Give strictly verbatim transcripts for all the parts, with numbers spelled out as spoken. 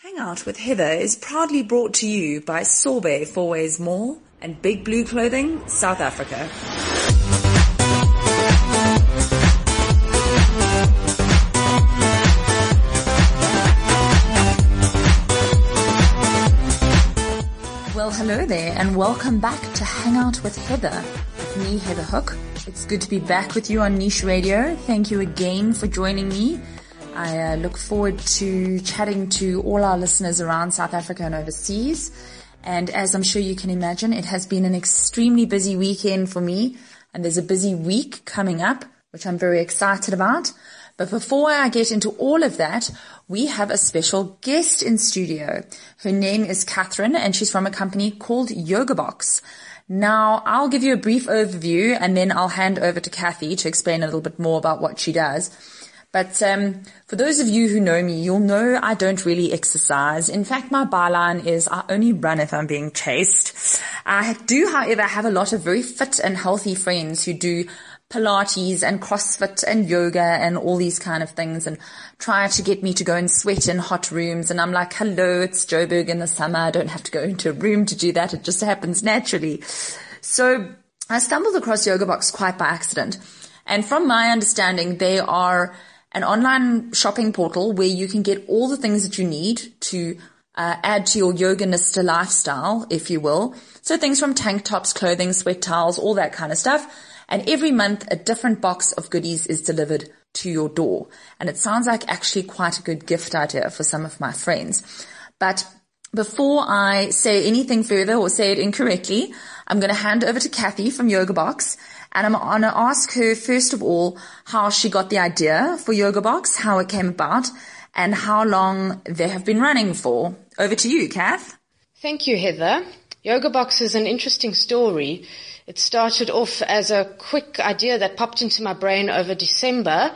Hangout with Heather is proudly brought to you by Sorbet Four Ways Mall and Big Blue Clothing, South Africa. Well, hello there and welcome back to Hangout with Heather. With me, Heather Hook. It's good to be back with you on Niche Radio. Thank you again for joining me. I uh, look forward to chatting to all our listeners around South Africa and overseas. And as I'm sure you can imagine, it has been an extremely busy weekend for me. And there's a busy week coming up, which I'm very excited about. But before I get into all of that, we have a special guest in studio. Her name is Catherine, and she's from a company called YogaBox. Now, I'll give you a brief overview, and then I'll hand over to Kathy to explain a little bit more about what she does. But um for those of you who know me, you'll know I don't really exercise. In fact, my byline is I only run if I'm being chased. I do, however, have a lot of very fit and healthy friends who do Pilates and CrossFit and yoga and all these kind of things and try to get me to go and sweat in hot rooms. And I'm like, hello, it's Joburg in the summer. I don't have to go into a room to do that. It just happens naturally. So I stumbled across YogaBox quite by accident. And from my understanding, they are an online shopping portal where you can get all the things that you need to uh, add to your yoganista lifestyle, if you will. So things from tank tops, clothing, sweat towels, all that kind of stuff. And every month a different box of goodies is delivered to your door. And it sounds like actually quite a good gift idea for some of my friends. But before I say anything further or say it incorrectly, I'm going to hand over to Kathy from YogaBox. And I'm going to ask her, first of all, how she got the idea for YogaBox, how it came about, and how long they have been running for. Over to you, Kath. Thank you, Heather. YogaBox is an interesting story. It started off as a quick idea that popped into my brain over December,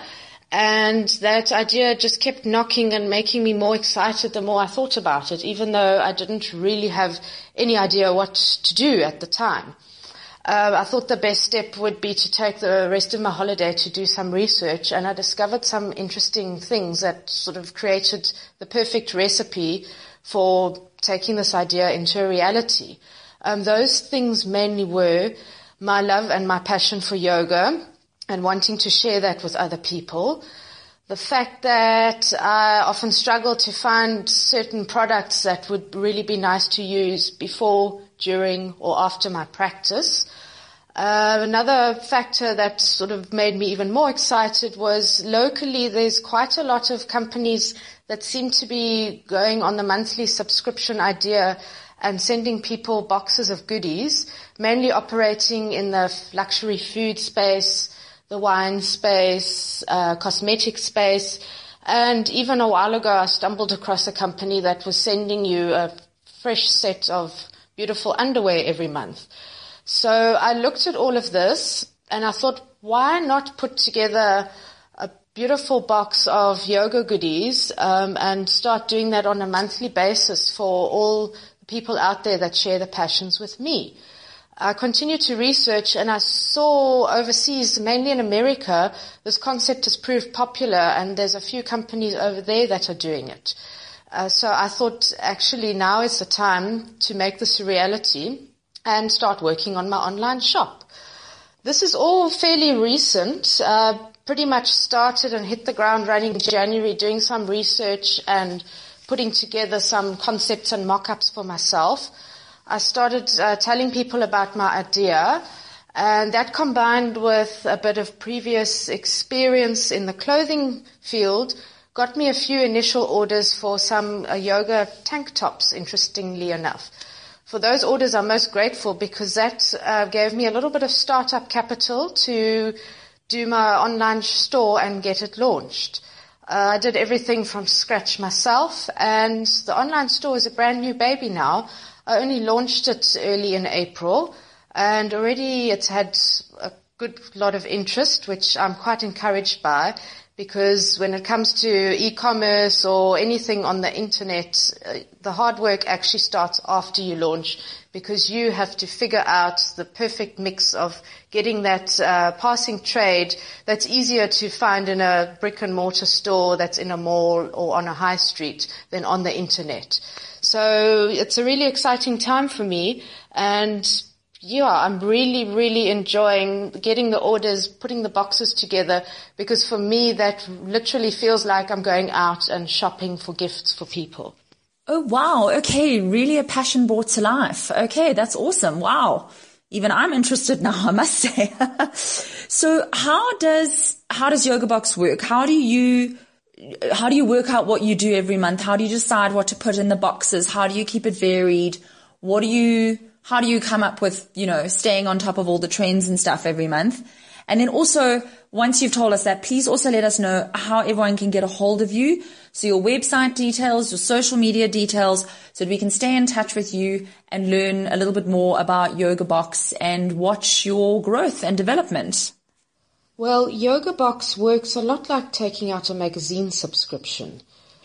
and that idea just kept knocking and making me more excited the more I thought about it, even though I didn't really have any idea what to do at the time. Uh, I thought the best step would be to take the rest of my holiday to do some research, and I discovered some interesting things that sort of created the perfect recipe for taking this idea into a reality. Um, those things mainly were my love and my passion for yoga and wanting to share that with other people. The fact that I often struggle to find certain products that would really be nice to use before, during, or after my practice. Uh, another factor that sort of made me even more excited was locally there's quite a lot of companies that seem to be going on the monthly subscription idea and sending people boxes of goodies, mainly operating in the luxury food space, the wine space, uh, cosmetic space. And even a while ago I stumbled across a company that was sending you a fresh set of beautiful underwear every month. So I looked at all of this and I thought, why not put together a beautiful box of yoga goodies um, and start doing that on a monthly basis for all the people out there that share the passions with me. I continued to research and I saw overseas, mainly in America, this concept has proved popular and there's a few companies over there that are doing it. Uh, so I thought actually now is the time to make this a reality and start working on my online shop. This is all fairly recent. Uh, pretty much started and hit the ground running in January, doing some research and putting together some concepts and mock-ups for myself. I started uh, telling people about my idea, and that combined with a bit of previous experience in the clothing field got me a few initial orders for some uh, yoga tank tops, interestingly enough. For those orders, I'm most grateful because that uh, gave me a little bit of startup capital to do my online store and get it launched. Uh, I did everything from scratch myself, and the online store is a brand new baby now. I only launched it early in April, and already it's had a good lot of interest, which I'm quite encouraged by. because when it comes to e-commerce or anything on the internet, uh, the hard work actually starts after you launch, because you have to figure out the perfect mix of getting that uh, passing trade that's easier to find in a brick and mortar store that's in a mall or on a high street than on the internet. So it's a really exciting time for me, and yeah, I'm really, really enjoying getting the orders, putting the boxes together, because for me that literally feels like I'm going out and shopping for gifts for people. Oh, wow. Okay. Really a passion brought to life. Okay. That's awesome. Wow. Even I'm interested now, I must say. So how does, how does YogaBox work? How do you, how do you work out what you do every month? How do you decide what to put in the boxes? How do you keep it varied? What do you, how do you come up with, you know, staying on top of all the trends and stuff every month? And then also, once you've told us that, please also let us know how everyone can get a hold of you. So your website details, your social media details, so that we can stay in touch with you and learn a little bit more about YogaBox and watch your growth and development. Well, YogaBox works a lot like taking out a magazine subscription.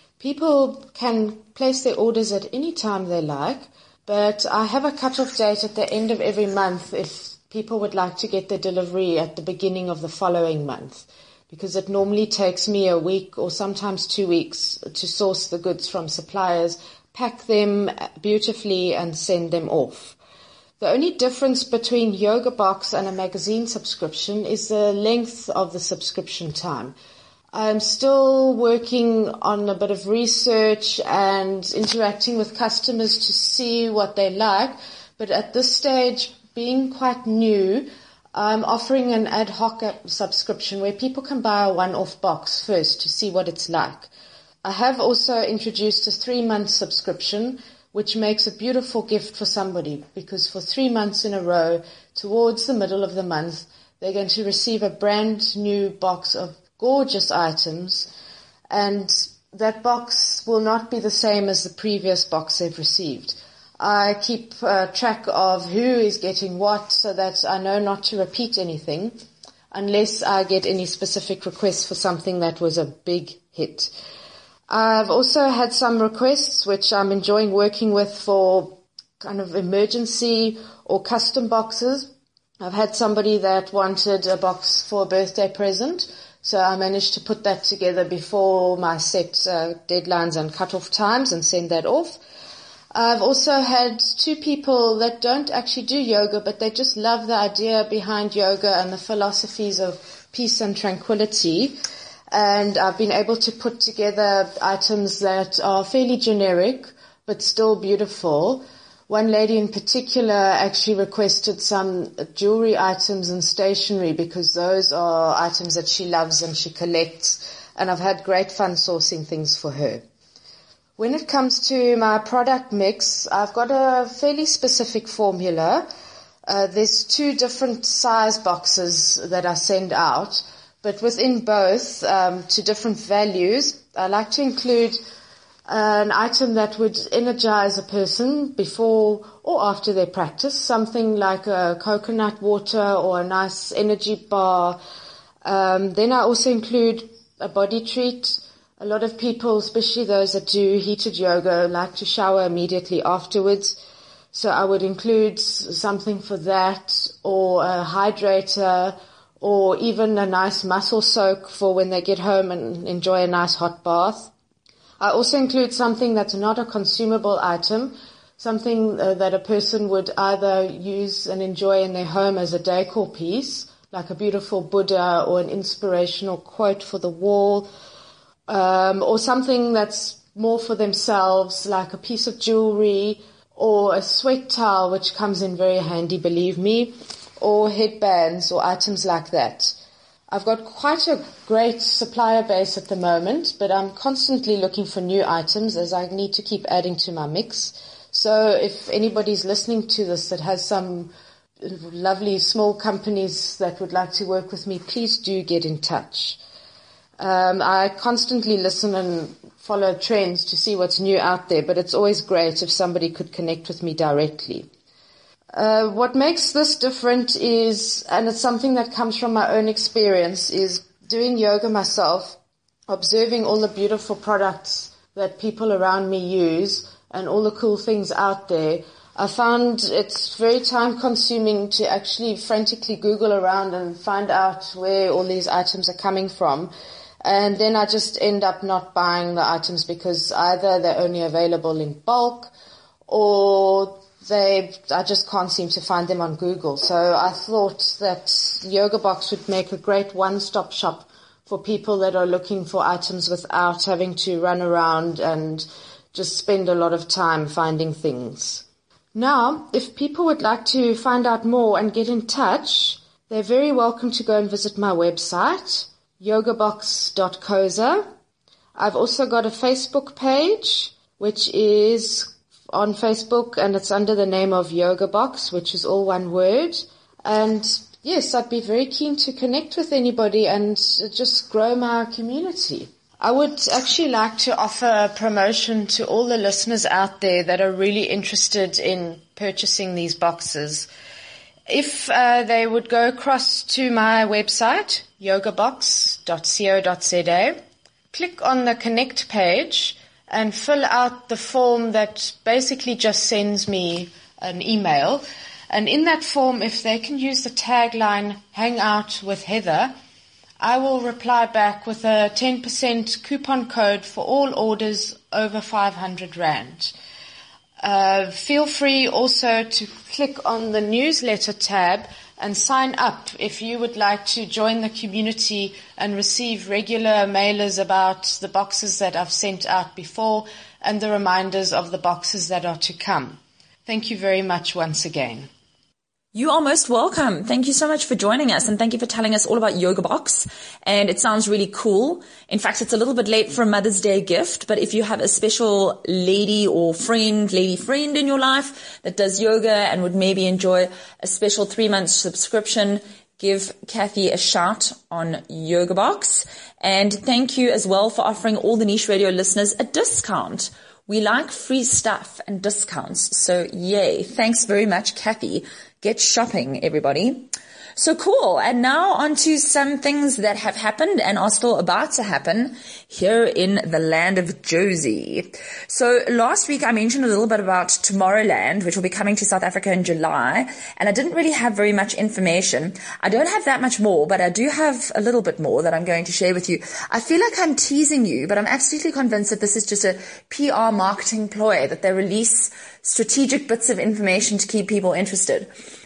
People can place their orders at any time they like, but I have a cut-off date at the end of every month if people would like to get their delivery at the beginning of the following month, because it normally takes me a week or sometimes two weeks to source the goods from suppliers, pack them beautifully and send them off. The only difference between YogaBox and a magazine subscription is the length of the subscription time. I'm still working on a bit of research and interacting with customers to see what they like, but at this stage, being quite new, I'm offering an ad hoc subscription where people can buy a one-off box first to see what it's like. I have also introduced a three-month subscription, which makes a beautiful gift for somebody, because for three months in a row, towards the middle of the month, they're going to receive a brand new box of gorgeous items, and that box will not be the same as the previous box they've received. I keep uh, track of who is getting what so that I know not to repeat anything unless I get any specific requests for something that was a big hit. I've also had some requests which I'm enjoying working with for kind of emergency or custom boxes. I've had somebody that wanted a box for a birthday present, so I managed to put that together before my set uh, deadlines and cut-off times and send that off. I've also had two people that don't actually do yoga, but they just love the idea behind yoga and the philosophies of peace and tranquility. And I've been able to put together items that are fairly generic, but still beautiful. One lady in particular actually requested some jewelry items and stationery, because those are items that she loves and she collects. And I've had great fun sourcing things for her. When it comes to my product mix, I've got a fairly specific formula. Uh, there's two different size boxes that I send out, but within both, um, to different values, I like to include an item that would energize a person before or after their practice, something like a coconut water or a nice energy bar. Um, then I also include a body treat. A lot of people, especially those that do heated yoga, like to shower immediately afterwards. So I would include something for that, or a hydrator, or even a nice muscle soak for when they get home and enjoy a nice hot bath. I also include something that's not a consumable item, something uh, that a person would either use and enjoy in their home as a decor piece, like a beautiful Buddha or an inspirational quote for the wall, Um, or something that's more for themselves, like a piece of jewelry or a sweat towel, which comes in very handy, believe me, or headbands or items like that. I've got quite a great supplier base at the moment, but I'm constantly looking for new items as I need to keep adding to my mix. So if anybody's listening to this that has some lovely small companies that would like to work with me, please do get in touch. Um, I constantly listen and follow trends to see what's new out there, but it's always great if somebody could connect with me directly. Uh, what makes this different is, and it's something that comes from my own experience, is doing yoga myself, observing all the beautiful products that people around me use and all the cool things out there, I found it's very time consuming to actually frantically Google around and find out where all these items are coming from. And then I just end up not buying the items because either they're only available in bulk or they, I just can't seem to find them on Google. So I thought that YogaBox would make a great one-stop shop for people that are looking for items without having to run around and just spend a lot of time finding things. Now, if people would like to find out more and get in touch, they're very welcome to go and visit my website, yoga box dot co za. I've also got a Facebook page, which is on Facebook, and it's under the name of YogaBox, which is all one word. And yes, I'd be very keen to connect with anybody and just grow my community. I would actually like to offer a promotion to all the listeners out there that are really interested in purchasing these boxes. If uh, they would go across to my website, yoga box dot co dot za, click on the Connect page and fill out the form that basically just sends me an email. And in that form, if they can use the tagline, Hang Out with Heather, I will reply back with a ten percent coupon code for all orders over five hundred rand. Uh, feel free also to click on the newsletter tab and sign up if you would like to join the community and receive regular mailers about the boxes that I've sent out before and the reminders of the boxes that are to come. Thank you very much once again. You are most welcome. Thank you so much for joining us, and thank you for telling us all about YogaBox. And it sounds really cool. In fact, it's a little bit late for a Mother's Day gift, but if you have a special lady or friend, lady friend in your life that does yoga and would maybe enjoy a special three-month subscription, give Kathy a shout on YogaBox. And thank you as well for offering all the Niche Radio listeners a discount. We like free stuff and discounts, so yay. Thanks very much, Kathy. Get shopping, everybody. So cool. And now on to some things that have happened and are still about to happen here in the land of Jozi. So last week I mentioned a little bit about Tomorrowland, which will be coming to South Africa in July. And I didn't really have very much information. I don't have that much more, but I do have a little bit more that I'm going to share with you. I feel like I'm teasing you, but I'm absolutely convinced that this is just a P R marketing ploy, that they release strategic bits of information to keep people interested.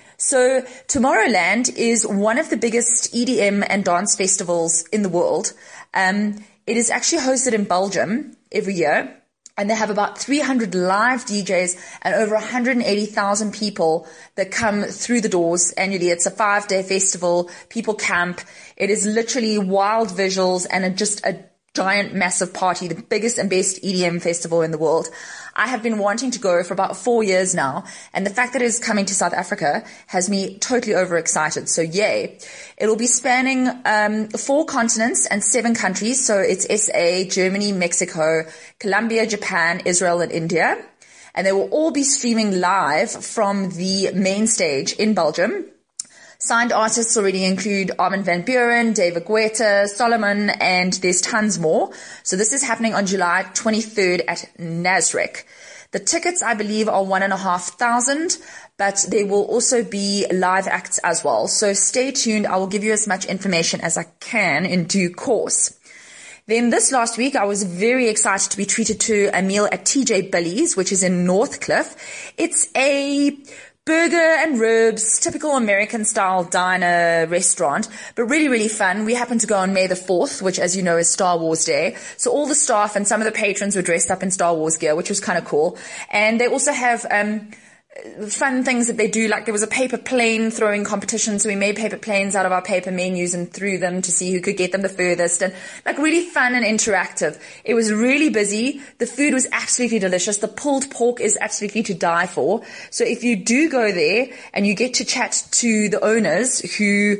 So Tomorrowland is one of the biggest E D M and dance festivals in the world. Um, it is actually hosted in Belgium every year, and they have about three hundred live D Js and over one hundred eighty thousand people that come through the doors annually. It's a five-day festival. People camp. It is literally wild visuals and a, just a giant, massive party, the biggest and best E D M festival in the world. I have been wanting to go for about four years now, and the fact that it is coming to South Africa has me totally overexcited. So yay. It'll be spanning um four continents and seven countries. So it's S A, Germany, Mexico, Colombia, Japan, Israel, and India. And they will all be streaming live from the main stage in Belgium. Signed artists already include Armin van Buuren, David Guetta, Solomon, and there's tons more. So this is happening on July twenty-third at Nasrec. The tickets, I believe, are one and a half thousand, but there will also be live acts as well. So stay tuned. I will give you as much information as I can in due course. Then this last week, I was very excited to be treated to a meal at T J Billy's, which is in Northcliffe. It's a burger and ribs, typical American style diner restaurant, but really, really fun. We happened to go on May the fourth, which, as you know, is Star Wars Day. So all the staff and some of the patrons were dressed up in Star Wars gear, which was kind of cool. And they also have um fun things that they do, like there was a paper plane throwing competition, so we made paper planes out of our paper menus and threw them to see who could get them the furthest, and like really fun and interactive. It was really busy. The food was absolutely delicious. The pulled pork is absolutely to die for. So if you do go there and you get to chat to the owners, who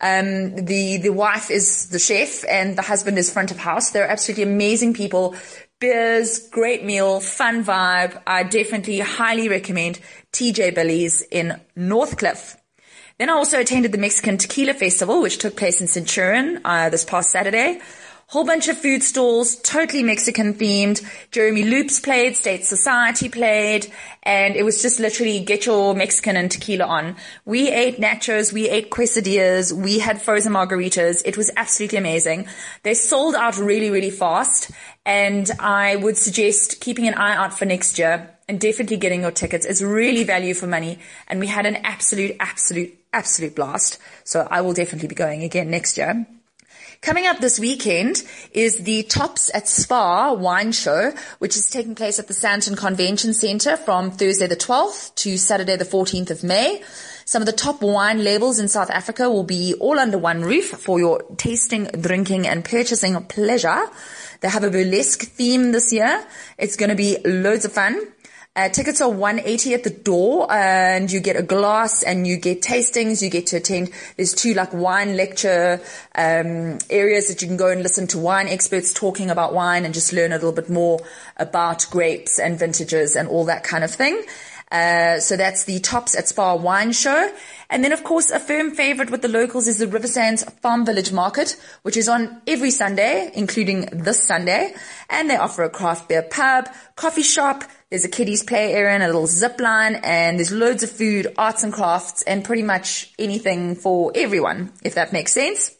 um the the wife is the chef and the husband is front of house, they're absolutely amazing people. Beers, great meal, fun vibe. I definitely highly recommend T J Billy's in Northcliffe. Then I also attended the Mexican Tequila Festival, which took place in Centurion uh, this past Saturday. Whole bunch of food stalls, totally Mexican themed. Jeremy Loops played, State Society played, and it was just literally get your Mexican and tequila on. We ate nachos, we ate quesadillas, we had frozen margaritas. It was absolutely amazing. They sold out really, really fast, and I would suggest keeping an eye out for next year and definitely getting your tickets. It's really value for money, and we had an absolute, absolute, absolute blast. So I will definitely be going again next year. Coming up this weekend is the Tops at Spa wine show, which is taking place at the Sandton Convention Centre from Thursday the twelfth to Saturday the fourteenth of May. Some of the top wine labels in South Africa will be all under one roof for your tasting, drinking and purchasing pleasure. They have a burlesque theme this year. It's going to be loads of fun. Uh, tickets are one hundred eighty at the door, and you get a glass and you get tastings. You get to attend. There's two like wine lecture um areas that you can go and listen to wine experts talking about wine and just learn a little bit more about grapes and vintages and all that kind of thing. Uh, so that's the Tops at Spa wine show. And then, of course, a firm favorite with the locals is the River Sands Farm Village Market, which is on every Sunday, including this Sunday. And they offer a craft beer pub, coffee shop. There's a kiddies play area and a little zip line. And there's loads of food, arts and crafts, and pretty much anything for everyone, if that makes sense.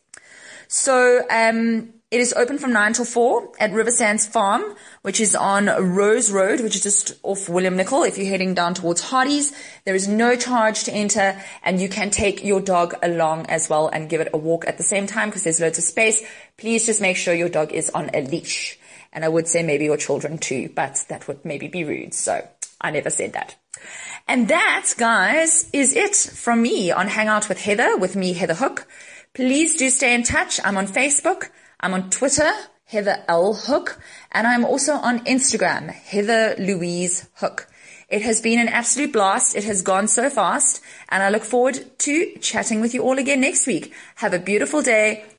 So, um, it is open from nine till four at River Sands Farm, which is on Rose Road, which is just off William Nicol. If you're heading down towards Hardy's, there is no charge to enter, and you can take your dog along as well and give it a walk at the same time because there's loads of space. Please just make sure your dog is on a leash. And I would say maybe your children too, but that would maybe be rude. So I never said that. And that, guys, is it from me on Hangout with Heather, with me, Heather Hook. Please do stay in touch. I'm on Facebook. I'm on Twitter, Heather L. Hook, and I'm also on Instagram, Heather Louise Hook. It has been an absolute blast. It has gone so fast, and I look forward to chatting with you all again next week. Have a beautiful day.